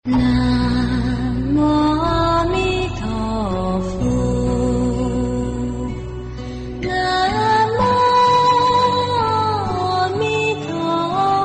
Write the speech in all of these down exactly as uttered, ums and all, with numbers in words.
Nam mô A Di Đà Phật. Nam mô A Di Đà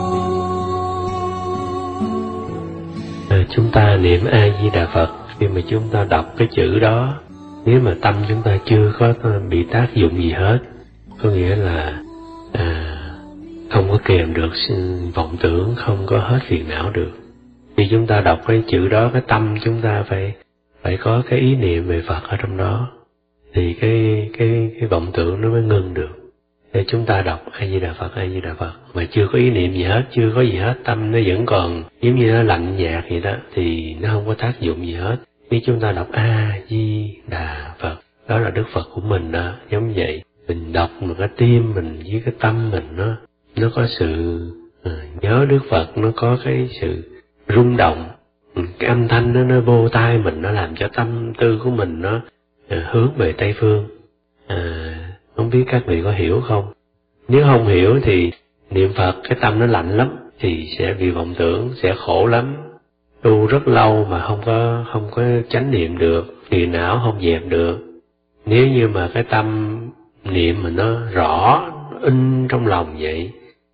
Phật. Chúng ta niệm A Di Đà Phật, khi mà chúng ta đọc cái chữ đó, nếu mà tâm chúng ta chưa có bị tác dụng gì hết, có nghĩa là à, không có kèm được vọng tưởng, không có hết phiền não được. Khi chúng ta đọc cái chữ đó, cái tâm chúng ta phải phải có cái ý niệm về Phật ở trong đó, thì cái cái cái vọng tưởng nó mới ngưng được. Để chúng ta đọc A Di Đà Phật, A Di Đà Phật mà chưa có ý niệm gì hết, chưa có gì hết, tâm nó vẫn còn giống như nó lạnh nhạt vậy đó, thì nó không có tác dụng gì hết. Khi chúng ta đọc A Di Đà Phật, đó là Đức Phật của mình đó, giống vậy. Mình đọc mà cái tim mình với cái tâm mình nó nó có sự à, nhớ Đức Phật, nó có cái sự rung động, cái âm thanh đó nó vô tai mình, nó làm cho tâm tư của mình nó à, hướng về Tây Phương. À, không biết các vị có hiểu không? Nếu không hiểu thì niệm Phật cái tâm nó lạnh lắm, thì sẽ bị vọng tưởng, sẽ khổ lắm. Tu rất lâu mà không có không có chánh niệm được, phiền não không dẹp được. Nếu như mà cái tâm niệm mà nó rõ, nó in trong lòng vậy,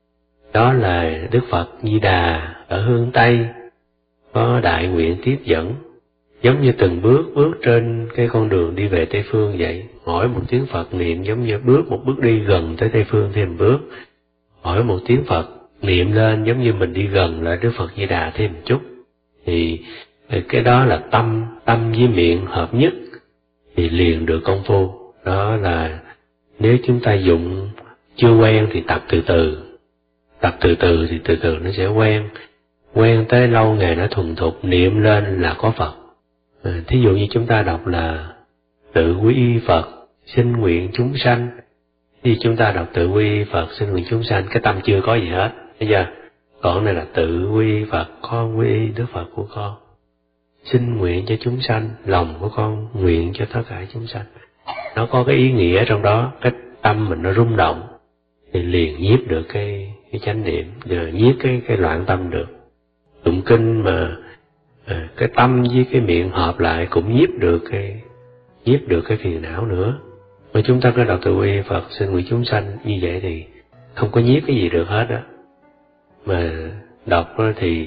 đó là Đức Phật Di Đà ở hướng Tây có đại nguyện tiếp dẫn, giống như từng bước bước trên cái con đường đi về Tây Phương vậy. Hỏi một tiếng Phật niệm giống như bước một bước đi gần tới Tây Phương thêm một bước. Hỏi một tiếng Phật niệm lên giống như mình đi gần lại Đức Phật Di Đà thêm một chút. Thì cái đó là tâm, tâm với miệng hợp nhất thì liền được công phu. Đó là nếu chúng ta dụng chưa quen thì tập từ từ. Tập từ từ thì từ từ nó sẽ quen. Quen tới lâu ngày nó thuần thục, niệm lên là có Phật. À, thí dụ như chúng ta đọc là tự quy y Phật, xin nguyện chúng sanh. Thì chúng ta đọc tự quy y Phật, xin nguyện chúng sanh, cái tâm chưa có gì hết. Bây giờ, còn này là tự quy y Phật, con quy y Đức Phật của con. Xin nguyện cho chúng sanh, lòng của con nguyện cho tất cả chúng sanh. Nó có cái ý nghĩa trong đó, cái tâm mình nó rung động, thì liền nhiếp được cái, cái chánh niệm, rồi nhiếp cái, cái loạn tâm được. Tụng kinh mà à, cái tâm với cái miệng hợp lại cũng nhiếp được cái nhiếp được cái phiền não nữa. Mà chúng ta cứ đọc từ quy Phật xin nguyện chúng sanh như vậy thì không có nhiếp cái gì được hết á. Mà đọc thì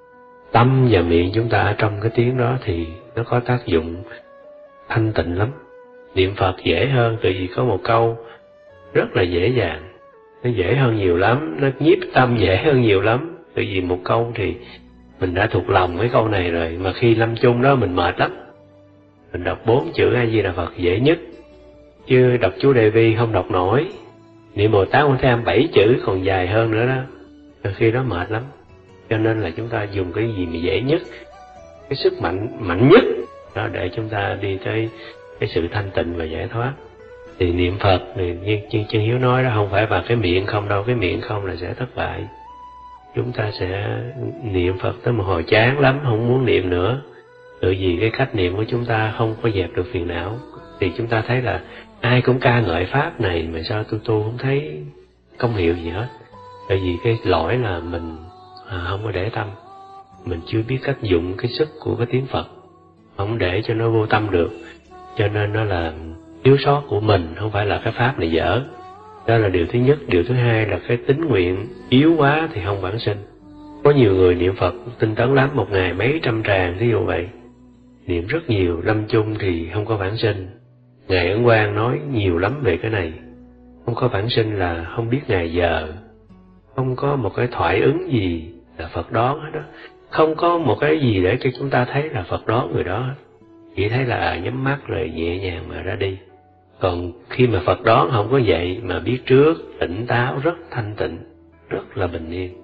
tâm và miệng chúng ta ở trong cái tiếng đó thì nó có tác dụng thanh tịnh lắm. Niệm Phật dễ hơn, tại vì có một câu rất là dễ dàng, nó dễ hơn nhiều lắm, nó nhiếp tâm dễ hơn nhiều lắm. Tại vì một câu thì mình đã thuộc lòng cái câu này rồi, mà khi lâm chung đó mình mệt lắm. Mình đọc bốn chữ A Di Đà Phật dễ nhất, chứ đọc chú Đề Vi không đọc nổi. Niệm Bồ Tát Quan Thế Âm bảy chữ còn dài hơn nữa đó, khi đó mệt lắm. Cho nên là chúng ta dùng cái gì mà dễ nhất, cái sức mạnh mạnh nhất đó để chúng ta đi tới cái sự thanh tịnh và giải thoát. Thì niệm Phật thì như Chân Chân Hiếu nói đó, không phải bằng cái miệng không đâu, cái miệng không là sẽ thất bại. Chúng ta sẽ niệm Phật tới một hồi chán lắm, không muốn niệm nữa. Tự vì cái cách niệm của chúng ta không có dẹp được phiền não. Thì chúng ta thấy là ai cũng ca ngợi Pháp này, mà sao tôi tu không thấy công hiệu gì hết. Tại vì cái lỗi là mình à, không có để tâm. Mình chưa biết cách dụng cái sức của cái tiếng Phật, không để cho nó vô tâm được. Cho nên nó là thiếu sót của mình, không phải là cái Pháp này dở. Đó là điều thứ nhất. Điều thứ hai là cái tín nguyện yếu quá thì không vãng sinh. Có nhiều người niệm Phật tinh tấn lắm, một ngày mấy trăm tràng, thí dụ vậy. Niệm rất nhiều, lâm chung thì không có vãng sinh. Ngài Ấn Quang nói nhiều lắm về cái này. Không có vãng sinh là không biết ngày giờ, không có một cái thoại ứng gì là Phật đón hết đó. Không có một cái gì để cho chúng ta thấy là Phật đón người đó hết. Chỉ thấy là nhắm mắt rồi nhẹ nhàng mà ra đi. Còn khi mà Phật đón không có vậy, mà biết trước, tỉnh táo, rất thanh tịnh, rất là bình yên.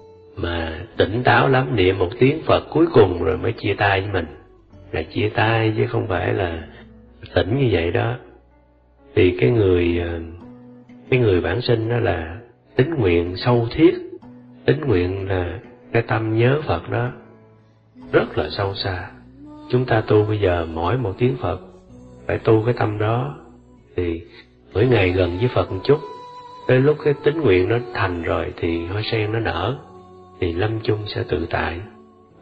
Mà tỉnh táo lắm, niệm một tiếng Phật cuối cùng rồi mới chia tay với mình. Là chia tay chứ không phải là tỉnh như vậy đó. Thì cái người cái người vãng sinh đó là tín nguyện sâu thiết. Tín nguyện là cái tâm nhớ Phật đó rất là sâu xa. Chúng ta tu bây giờ mỗi một tiếng Phật phải tu cái tâm đó, thì mỗi ngày gần với Phật một chút. Tới lúc cái tín nguyện nó thành rồi thì hoa sen nó nở, thì lâm chung sẽ tự tại.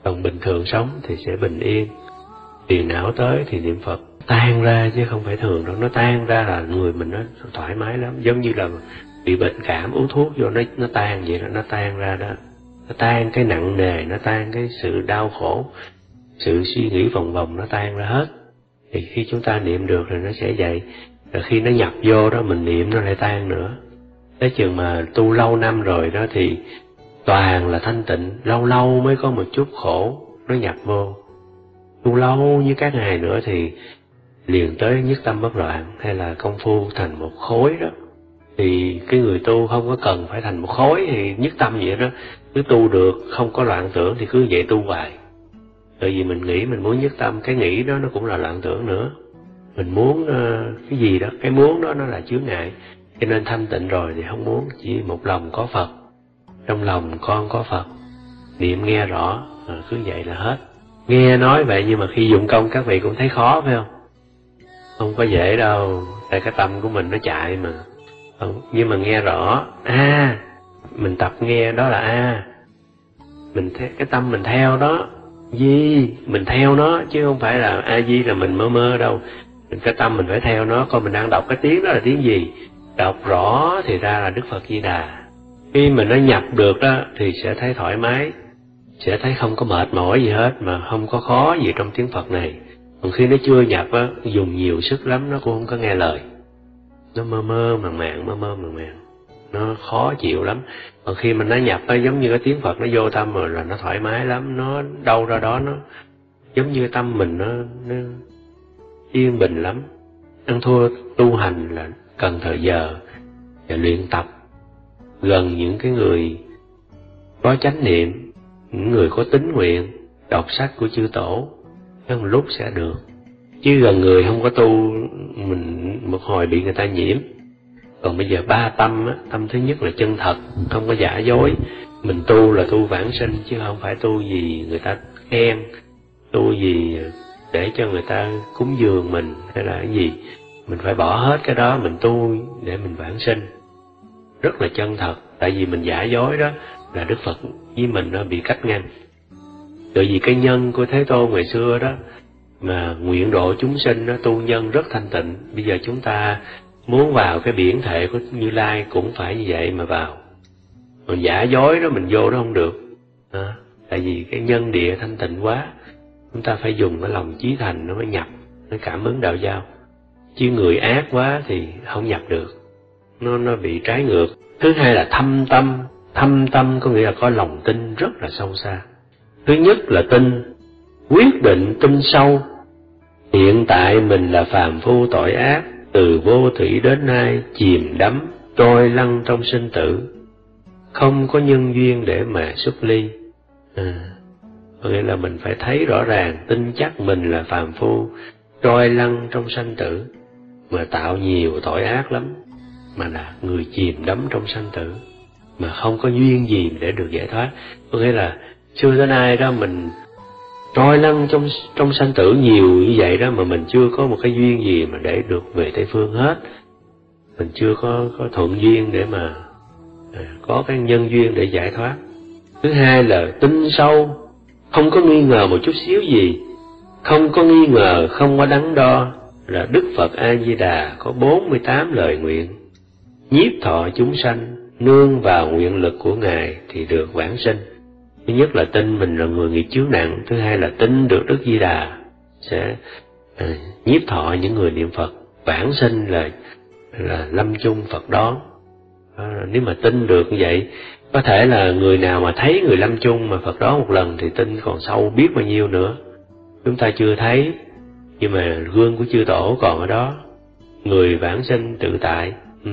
Còn bình thường sống thì sẽ bình yên. Phiền não tới thì niệm Phật tan ra, chứ không phải thường đâu. Nó tan ra là người mình nó thoải mái lắm. Giống như là bị bệnh cảm, uống thuốc vô nó nó tan vậy đó, nó tan ra đó. Nó tan cái nặng nề, nó tan cái sự đau khổ, sự suy nghĩ vòng vòng, nó tan ra hết. Thì khi chúng ta niệm được rồi nó sẽ vậy. Rồi khi nó nhập vô đó mình niệm nó lại tan nữa. Tới chừng mà tu lâu năm rồi đó thì toàn là thanh tịnh, lâu lâu mới có một chút khổ nó nhập vô. Tu lâu như các ngày nữa thì liền tới nhất tâm bất loạn, hay là công phu thành một khối đó. Thì cái người tu không có cần phải thành một khối thì nhất tâm vậy đó, cứ tu được, không có loạn tưởng thì cứ vậy tu hoài. Tại vì mình nghĩ mình muốn nhất tâm, cái nghĩ đó nó cũng là loạn tưởng nữa. Mình muốn uh, cái gì đó, cái muốn đó nó là chướng ngại. Cho nên thanh tịnh rồi thì không muốn, chỉ một lòng có Phật. Trong lòng con có Phật, niệm nghe rõ, à, cứ vậy là hết. Nghe nói vậy nhưng mà khi dụng công các vị cũng thấy khó phải không? Không có dễ đâu, tại cái tâm của mình nó chạy mà. Không, nhưng mà nghe rõ, a, à, mình tập nghe đó là a, à, mình theo, cái tâm mình theo đó, di, mình theo nó, chứ không phải là a di là mình mơ mơ đâu. Mình cái tâm mình phải theo nó, coi mình đang đọc cái tiếng đó là tiếng gì, đọc rõ thì ra là Đức Phật Di Đà. Khi mà nó nhập được đó thì sẽ thấy thoải mái, sẽ thấy không có mệt mỏi gì hết, mà không có khó gì trong tiếng Phật này. Còn khi nó chưa nhập á, dùng nhiều sức lắm nó cũng không có nghe lời. Nó mơ mơ màng màng, mơ mơ màng màng, nó khó chịu lắm. Còn khi mà nó nhập á, giống như cái tiếng Phật nó vô tâm rồi là nó thoải mái lắm, nó đâu ra đó, nó giống như tâm mình nó, nó yên bình lắm. Ăn thua tu hành là cần thời giờ và luyện tập gần những cái người có chánh niệm, những người có tín nguyện, đọc sách của chư tổ, một lúc sẽ được. Chứ gần người không có tu, mình một hồi bị người ta nhiễm. Còn bây giờ ba tâm á, tâm thứ nhất là chân thật, không có giả dối. Mình tu là tu vãng sinh, chứ không phải tu gì người ta khen, tu gì để cho người ta cúng dường mình hay là cái gì. Mình phải bỏ hết cái đó, mình tu để mình vãng sinh. Rất là chân thật, tại vì mình giả dối đó là Đức Phật với mình nó bị cách ngăn. Tại vì cái nhân của Thế Tôn ngày xưa đó, mà nguyện độ chúng sinh đó, tu nhân rất thanh tịnh. Bây giờ chúng ta muốn vào cái biển thể của Như Lai cũng phải như vậy mà vào. Còn giả dối đó mình vô đó không được. À, tại vì cái nhân địa thanh tịnh quá, chúng ta phải dùng cái lòng chí thành nó mới nhập, nó cảm ứng đạo giao. Chứ người ác quá thì không nhập được, nó nó bị trái ngược. Thứ hai là thâm tâm. Thâm tâm có nghĩa là có lòng tin rất là sâu xa. Thứ nhất là tin, quyết định tin sâu. Hiện tại mình là phàm phu tội ác, từ vô thủy đến nay chìm đắm, trôi lăn trong sinh tử, không có nhân duyên để mà xuất ly. À, có nghĩa là mình phải thấy rõ ràng, tin chắc mình là phàm phu, trôi lăn trong sanh tử, mà tạo nhiều tội ác lắm, mà là người chìm đắm trong sanh tử, mà không có duyên gì để được giải thoát. Có nghĩa là xưa tới nay đó mình trôi lăn trong trong sanh tử nhiều như vậy đó, mà mình chưa có một cái duyên gì mà để được về Tây Phương hết. Mình chưa có có thuận duyên để mà à, có cái nhân duyên để giải thoát. Thứ hai là tin sâu, không có nghi ngờ một chút xíu gì, không có nghi ngờ, không có đắn đo, là Đức Phật A Di Đà có bốn mươi tám lời nguyện, nhiếp thọ chúng sanh, nương vào nguyện lực của Ngài thì được vãng sinh. Thứ nhất là tin mình là người nghiệp chướng nặng, thứ hai là tin được Đức Di Đà sẽ à, nhiếp thọ những người niệm Phật, vãng sinh là là lâm chung Phật đón. À, nếu mà tin được như vậy, có thể là người nào mà thấy người lâm chung mà Phật đón một lần thì tin còn sâu biết bao nhiêu nữa. Chúng ta chưa thấy, nhưng mà gương của chư tổ còn ở đó, người vãng sinh tự tại. Ừ.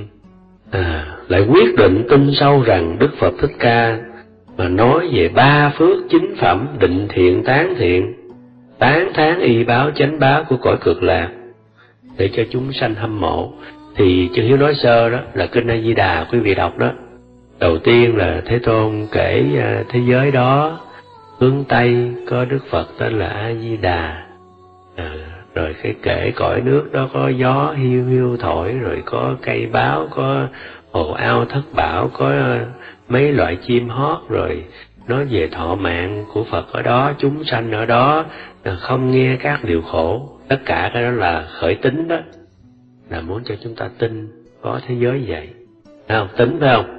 À, lại quyết định tin sâu rằng Đức Phật Thích Ca mà nói về ba phước chính phẩm định thiện tán thiện, tán thán y báo chánh báo của cõi Cực Lạc, để cho chúng sanh hâm mộ. Thì Chư Hiếu nói sơ đó là Kinh A Di Đà, quý vị đọc đó. Đầu tiên là Thế Tôn kể thế giới đó, hướng Tây có Đức Phật tên là A Di Đà. À, rồi cái kể cõi nước đó có gió hiu hiu thổi, rồi có cây báo, có hồ ao thất bảo, có mấy loại chim hót, rồi nói về thọ mạng của Phật ở đó, chúng sanh ở đó, không nghe các điều khổ. Tất cả cái đó là khởi tính đó, là muốn cho chúng ta tin có thế giới vậy. Thấy không? Tính phải không?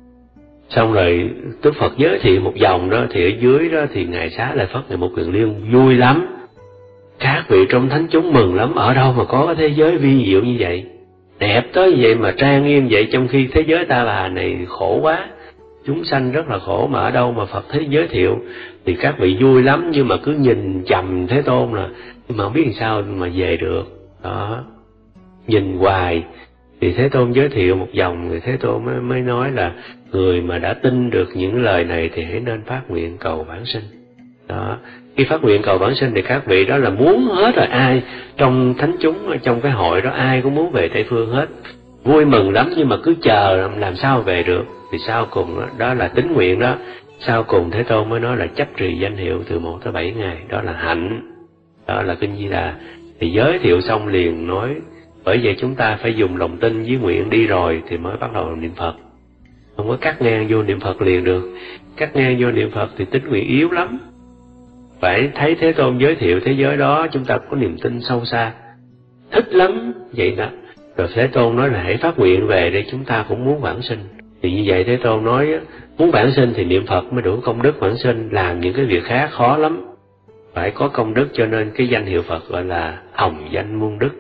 Xong rồi Đức Phật giới thiệu một dòng đó, thì ở dưới đó thì Ngài Xá Lợi Phất, Ngài Một Kiền Liên vui lắm. Các vị trong thánh chúng mừng lắm, ở đâu mà có cái thế giới vi diệu như vậy, đẹp tới vậy mà trang nghiêm vậy, trong khi thế giới ta bà này khổ quá, chúng sanh rất là khổ, mà ở đâu mà Phật thế giới thiệu. Thì các vị vui lắm, nhưng mà cứ nhìn chầm Thế Tôn là, nhưng mà không biết làm sao mà về được. Đó, nhìn hoài. Thì Thế Tôn giới thiệu một dòng, người Thế Tôn mới, mới nói là người mà đã tin được những lời này thì hãy nên phát nguyện cầu vãng sinh. Đó, khi phát nguyện cầu vãng sinh thì các vị đó là muốn hết rồi, ai trong thánh chúng, trong cái hội đó ai cũng muốn về Tây Phương hết, vui mừng lắm, nhưng mà cứ chờ làm sao về được. Thì sau cùng đó, đó là tín nguyện đó, sau cùng Thế Tôn mới nói là chấp trì danh hiệu từ một tới bảy ngày, đó là hạnh. Đó là Kinh Di Đà. Thì giới thiệu xong liền nói, bởi vậy chúng ta phải dùng lòng tin với nguyện đi rồi thì mới bắt đầu niệm Phật. Không có cắt ngang vô niệm Phật liền được. Cắt ngang vô niệm Phật thì tín nguyện yếu lắm. Phải thấy Thế Tôn giới thiệu thế giới đó, chúng ta có niềm tin sâu xa, thích lắm vậy đó. Rồi Thế Tôn nói là hãy phát nguyện về đây, chúng ta cũng muốn vãng sinh. Thì như vậy Thế Tôn nói muốn vãng sinh thì niệm Phật mới đủ công đức vãng sinh, làm những cái việc khác khó lắm, phải có công đức, cho nên cái danh hiệu Phật gọi là hồng danh muôn đức.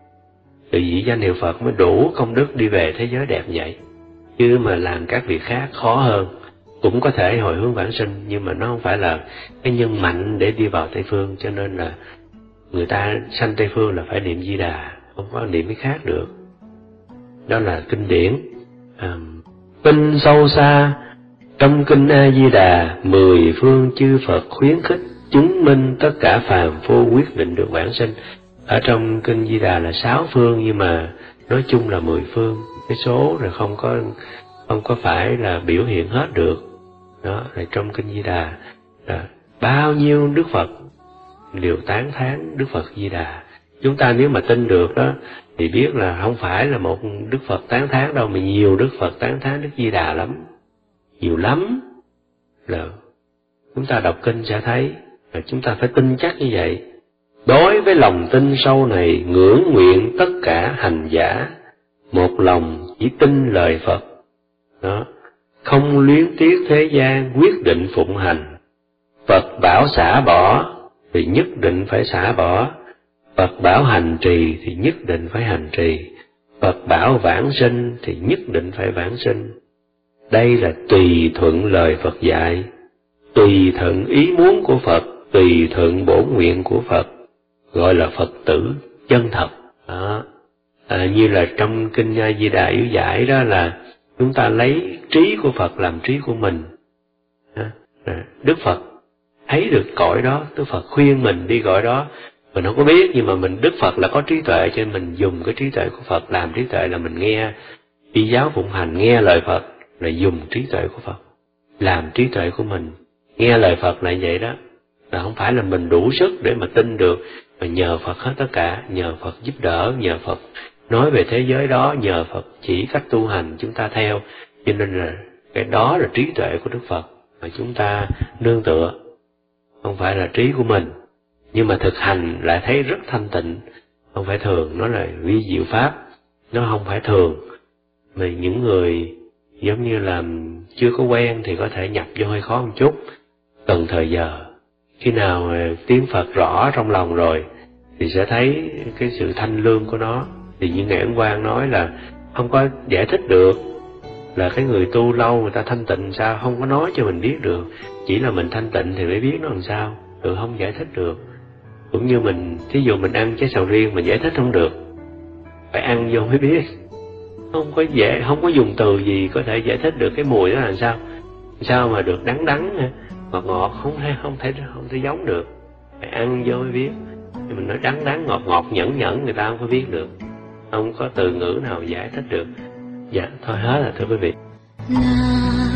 Từ vì danh hiệu Phật mới đủ công đức đi về thế giới đẹp vậy. Chứ mà làm các việc khác khó hơn. Cũng có thể hồi hướng vãng sinh, nhưng mà nó không phải là cái nhân mạnh để đi vào Tây Phương, cho nên là người ta sanh Tây Phương là phải niệm Di Đà, không có niệm cái khác được. Đó là kinh điển. À, kinh sâu xa trong kinh A Di Đà, mười phương chư Phật khuyến khích chứng minh tất cả phàm phu quyết định được vãng sinh. Ở trong kinh Di Đà là sáu phương, nhưng mà nói chung là mười phương, cái số rồi không có không có phải là biểu hiện hết được. Đó là trong kinh Di Đà là bao nhiêu Đức Phật đều tán thán Đức Phật Di Đà. Chúng ta nếu mà tin được đó thì biết là không phải là một Đức Phật tán thán đâu, mà nhiều Đức Phật tán thán Đức Di Đà lắm, nhiều lắm. Là chúng ta đọc kinh sẽ thấy là chúng ta phải tin chắc như vậy. Đối với lòng tin sâu này, ngưỡng nguyện tất cả hành giả một lòng chỉ tin lời Phật. Đó, không luyến tiếc thế gian, quyết định phụng hành. Phật bảo xả bỏ thì nhất định phải xả bỏ, Phật bảo hành trì thì nhất định phải hành trì, Phật bảo vãng sinh thì nhất định phải vãng sinh. Đây là tùy thuận lời Phật dạy, tùy thuận ý muốn của Phật, tùy thuận bổn nguyện của Phật, gọi là Phật tử chân thật. Đó. À, như là trong kinh A Di Đà yếu giải đó, là chúng ta lấy trí của Phật làm trí của mình. Đức Phật thấy được cõi đó, Đức Phật khuyên mình đi cõi đó, mình không có biết, nhưng mà mình Đức Phật là có trí tuệ, cho nên mình dùng cái trí tuệ của Phật làm trí tuệ, là mình nghe y giáo phụng hành, nghe lời Phật là dùng trí tuệ của Phật làm trí tuệ của mình. Nghe lời Phật là vậy đó, là không phải là mình đủ sức để mà tin được, mà nhờ Phật hết tất cả, nhờ Phật giúp đỡ, nhờ Phật nói về thế giới đó, nhờ Phật chỉ cách tu hành chúng ta theo. Cho nên là cái đó là trí tuệ của Đức Phật mà chúng ta nương tựa, không phải là trí của mình. Nhưng mà thực hành lại thấy rất thanh tịnh, không phải thường, nó là vi diệu pháp, nó không phải thường. Mà những người giống như là chưa có quen thì có thể nhập vô hơi khó một chút, cần thời giờ. Khi nào tiếng Phật rõ trong lòng rồi thì sẽ thấy cái sự thanh lương của nó. Thì như Ngài Ấn Quang nói là không có giải thích được, là cái người tu lâu người ta thanh tịnh sao, không có nói cho mình biết được. Chỉ là mình thanh tịnh thì mới biết nó làm sao, được không giải thích được. Cũng như mình, thí dụ mình ăn trái sầu riêng mình giải thích không được, phải ăn vô mới biết. Không có dễ, không có dùng từ gì có thể giải thích được cái mùi đó là sao. Sao mà được đắng đắng, ngọt ngọt, không thể không thể không thể giống được. Phải ăn vô mới biết. Thì mình nói đắng đắng, ngọt ngọt, nhẫn nhẫn, người ta không có biết được. Không có từ ngữ nào giải thích được. Dạ, thôi hết rồi thưa quý vị.